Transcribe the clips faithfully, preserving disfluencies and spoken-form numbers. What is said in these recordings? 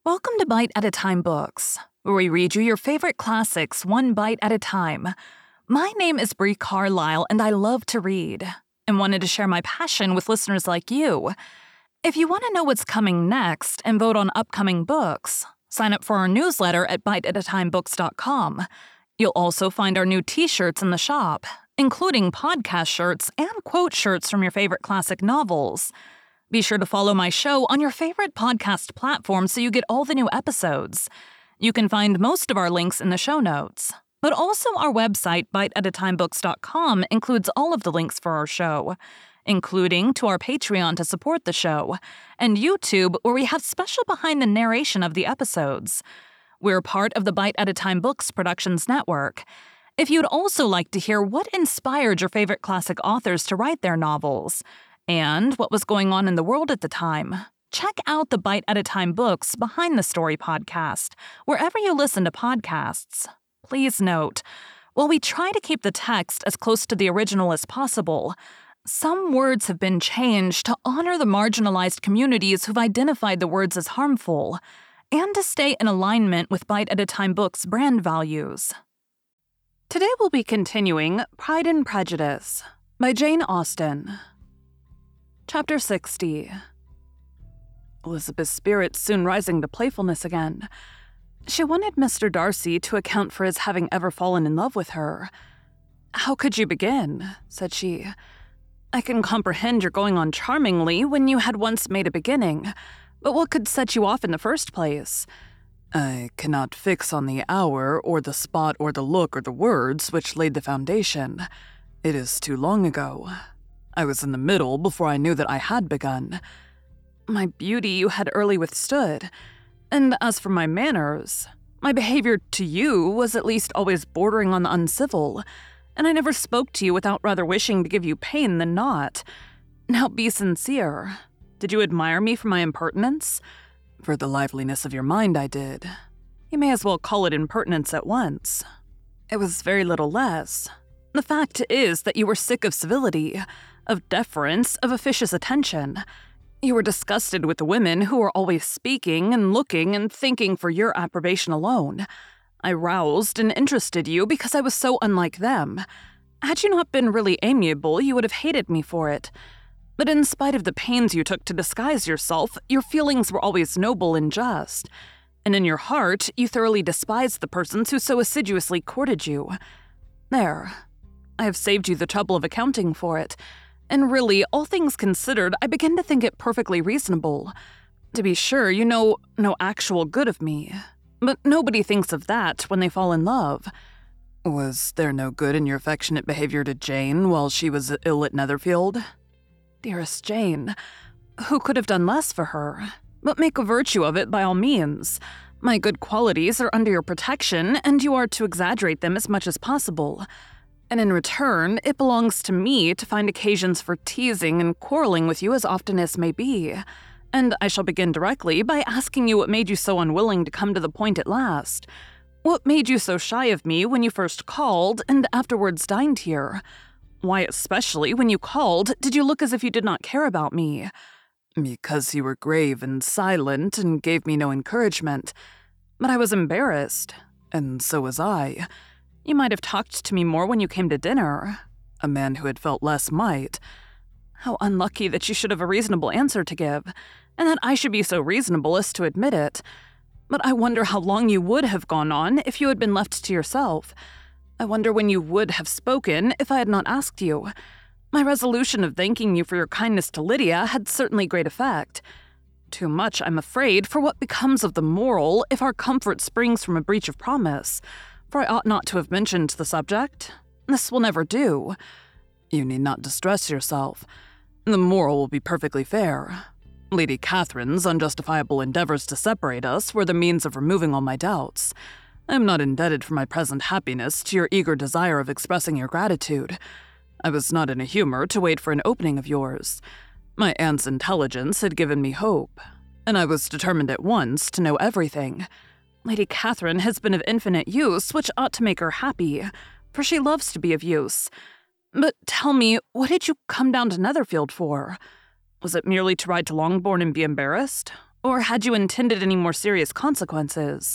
Welcome to Bite at a Time Books, where we read you your favorite classics one bite at a time. My name is Brie Carlisle, and I love to read, and wanted to share my passion with listeners like you. If you want to know what's coming next and vote on upcoming books, sign up for our newsletter at bite at a time books dot com. You'll also find our new t-shirts in the shop, including podcast shirts and quote shirts from your favorite classic novels. Be sure to follow my show on your favorite podcast platform so you get all the new episodes. You can find most of our links in the show notes, but also our website, bite at a time books dot com, includes all of the links for our show, including to our Patreon to support the show, and YouTube, where we have special behind the narration of the episodes. We're part of the Bite at a Time Books Productions Network. If you'd also like to hear what inspired your favorite classic authors to write their novels, and what was going on in the world at the time, check out the Bite at a Time Books Behind the Story podcast, wherever you listen to podcasts. Please note, while we try to keep the text as close to the original as possible, some words have been changed to honor the marginalized communities who've identified the words as harmful, and to stay in alignment with Bite at a Time Books' brand values. Today we'll be continuing Pride and Prejudice by Jane Austen. Chapter sixty. Elizabeth's spirits soon rising to playfulness again. She wanted Mister Darcy to account for his having ever fallen in love with her. "How could you begin?" said she. "I can comprehend your going on charmingly when you had once made a beginning, but what could set you off in the first place?" "I cannot fix on the hour, or the spot, or the look, or the words which laid the foundation. It is too long ago. I was in the middle before I knew that I had begun. My beauty you had early withstood, and as for my manners, my behavior to you was at least always bordering on the uncivil, and I never spoke to you without rather wishing to give you pain than not. Now be sincere. Did you admire me for my impertinence? For the liveliness of your mind, I did. You may as well call it impertinence at once. It was very little less. The fact is that you were sick of civility, of deference, of officious attention. You were disgusted with the women who were always speaking and looking and thinking for your approbation alone. I roused and interested you because I was so unlike them. Had you not been really amiable, you would have hated me for it. But in spite of the pains you took to disguise yourself, your feelings were always noble and just, and in your heart you thoroughly despised the persons who so assiduously courted you. There. I have saved you the trouble of accounting for it, and really, all things considered, I begin to think it perfectly reasonable. To be sure, you know no actual good of me, but nobody thinks of that when they fall in love." "Was there no good in your affectionate behavior to Jane while she was ill at Netherfield?" "Dearest Jane, who could have done less for her? But make a virtue of it by all means. My good qualities are under your protection, and you are to exaggerate them as much as possible. And in return, it belongs to me to find occasions for teasing and quarreling with you as often as may be. And I shall begin directly by asking you what made you so unwilling to come to the point at last. What made you so shy of me when you first called and afterwards dined here? Why, especially when you called, did you look as if you did not care about me?" "Because you were grave and silent and gave me no encouragement. But I was embarrassed, and so was I. You might have talked to me more when you came to dinner. A man who had felt less might. How unlucky that you should have a reasonable answer to give, and that I should be so reasonable as to admit it. But I wonder how long you would have gone on if you had been left to yourself. I wonder when you would have spoken if I had not asked you. My resolution of thanking you for your kindness to Lydia had certainly great effect. Too much, I'm afraid, for what becomes of the moral if our comfort springs from a breach of promise, for I ought not to have mentioned the subject. This will never do." "You need not distress yourself. The moral will be perfectly fair. Lady Catherine's unjustifiable endeavors to separate us were the means of removing all my doubts. I am not indebted for my present happiness to your eager desire of expressing your gratitude. I was not in a humor to wait for an opening of yours. My aunt's intelligence had given me hope, and I was determined at once to know everything. Lady Catherine has been of infinite use, which ought to make her happy, for she loves to be of use. But tell me, what did you come down to Netherfield for? Was it merely to ride to Longbourn and be embarrassed? Or had you intended any more serious consequences?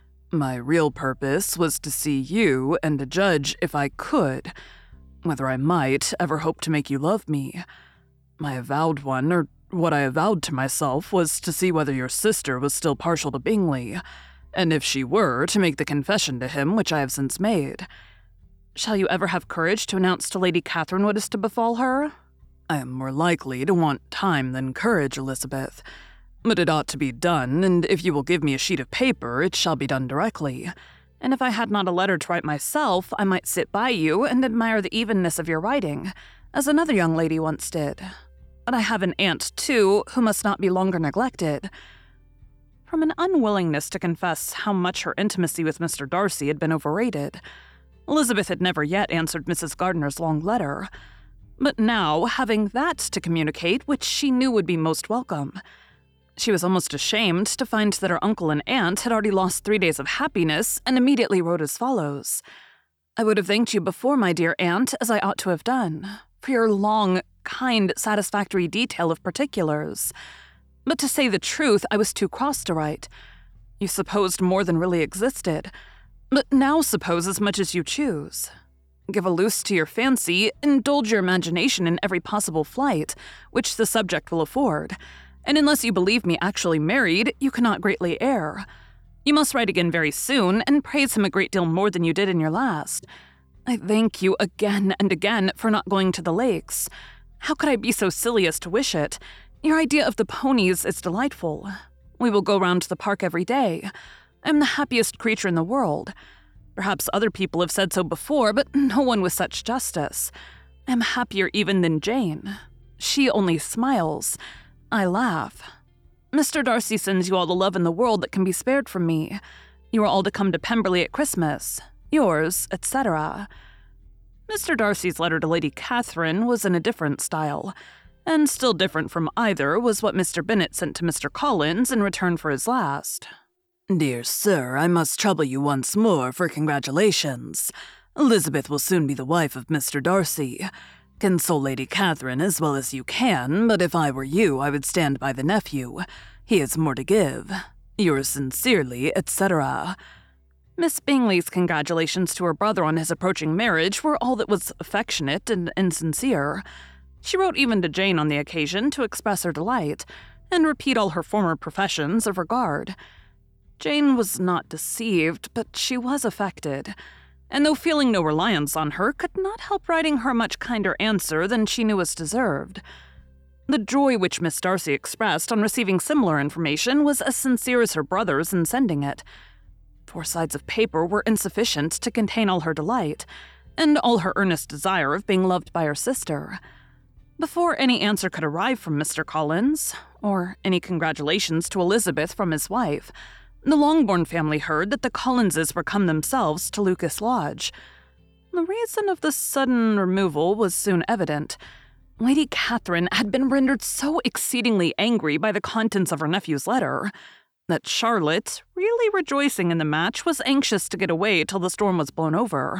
My real purpose was to see you and to judge if I could, whether I might ever hope to make you love me. My avowed one, or what I avowed to myself, was to see whether your sister was still partial to Bingley, and if she were, to make the confession to him which I have since made. Shall you ever have courage to announce to Lady Catherine what is to befall her? I am more likely to want time than courage, Elizabeth. But it ought to be done, and if you will give me a sheet of paper, it shall be done directly. And if I had not a letter to write myself, I might sit by you and admire the evenness of your writing, as another young lady once did. But I have an aunt, too, who must not be longer neglected. From an unwillingness to confess how much her intimacy with Mister Darcy had been overrated, Elizabeth had never yet answered Missus Gardiner's long letter. But now, having that to communicate which she knew would be most welcome, she was almost ashamed to find that her uncle and aunt had already lost three days of happiness, and immediately wrote as follows. I would have thanked you before, my dear aunt, as I ought to have done, for your long, kind, satisfactory detail of particulars. But to say the truth, I was too cross to write. You supposed more than really existed, but now suppose as much as you choose. Give a loose to your fancy, indulge your imagination in every possible flight, which the subject will afford, and unless you believe me actually married, you cannot greatly err. You must write again very soon, and praise him a great deal more than you did in your last. I thank you again and again for not going to the lakes. How could I be so silly as to wish it? Your idea of the ponies is delightful. We will go round to the park every day. I am the happiest creature in the world. Perhaps other people have said so before, but no one with such justice. I am happier even than Jane. She only smiles. I laugh. Mister Darcy sends you all the love in the world that can be spared from me. You are all to come to Pemberley at Christmas. Yours, et cetera. Mister Darcy's letter to Lady Catherine was in a different style, and still different from either was what Mister Bennet sent to Mister Collins in return for his last. Dear sir, I must trouble you once more for congratulations. Elizabeth will soon be the wife of Mister Darcy. Console Lady Catherine as well as you can, but if I were you, I would stand by the nephew. He has more to give. Yours sincerely, et cetera. Miss Bingley's congratulations to her brother on his approaching marriage were all that was affectionate and insincere. She wrote even to Jane on the occasion to express her delight, and repeat all her former professions of regard. Jane was not deceived, but she was affected, and though feeling no reliance on her, could not help writing her a much kinder answer than she knew was deserved. The joy which Miss Darcy expressed on receiving similar information was as sincere as her brother's in sending it. Four sides of paper were insufficient to contain all her delight, and all her earnest desire of being loved by her sister. Before any answer could arrive from Mister Collins, or any congratulations to Elizabeth from his wife, the Longbourn family heard that the Collinses were come themselves to Lucas Lodge. The reason of the sudden removal was soon evident. Lady Catherine had been rendered so exceedingly angry by the contents of her nephew's letter that Charlotte, really rejoicing in the match, was anxious to get away till the storm was blown over.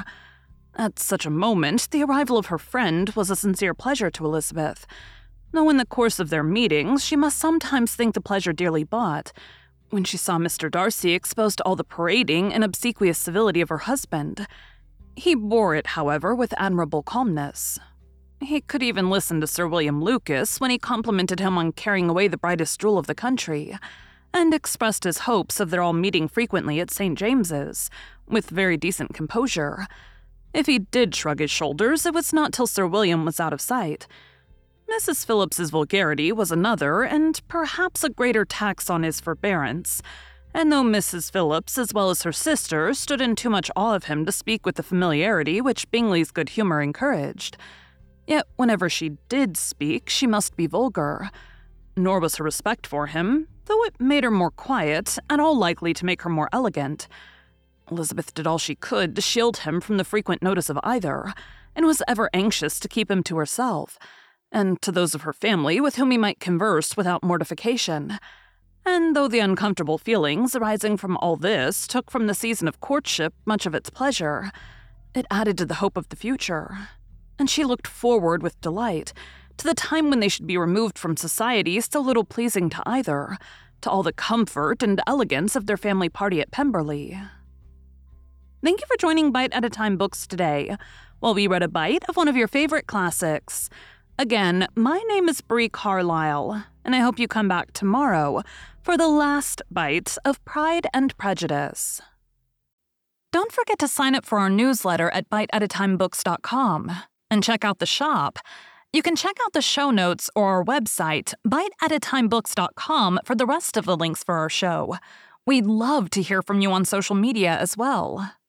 At such a moment, the arrival of her friend was a sincere pleasure to Elizabeth, though in the course of their meetings she must sometimes think the pleasure dearly bought. When she saw Mister Darcy exposed to all the parading and obsequious civility of her husband, he bore it, however, with admirable calmness. He could even listen to Sir William Lucas when he complimented him on carrying away the brightest jewel of the country, and expressed his hopes of their all meeting frequently at Saint James's, with very decent composure. If he did shrug his shoulders, it was not till Sir William was out of sight. Missus Phillips's vulgarity was another, and perhaps a greater tax on his forbearance, and though Missus Phillips, as well as her sister, stood in too much awe of him to speak with the familiarity which Bingley's good humour encouraged, yet whenever she did speak, she must be vulgar. Nor was her respect for him, though it made her more quiet, at all likely to make her more elegant. Elizabeth did all she could to shield him from the frequent notice of either, and was ever anxious to keep him to herself, and to those of her family with whom he might converse without mortification. And though the uncomfortable feelings arising from all this took from the season of courtship much of its pleasure, it added to the hope of the future, and she looked forward with delight to the time when they should be removed from society so little pleasing to either, to all the comfort and elegance of their family party at Pemberley. Thank you for joining Bite at a Time Books today, while we read a bite of one of your favorite classics. Again, my name is Brie Carlisle, and I hope you come back tomorrow for the last bite of Pride and Prejudice. Don't forget to sign up for our newsletter at bite at a time books dot com and check out the shop. You can check out the show notes or our website, bite at a time books dot com, for the rest of the links for our show. We'd love to hear from you on social media as well.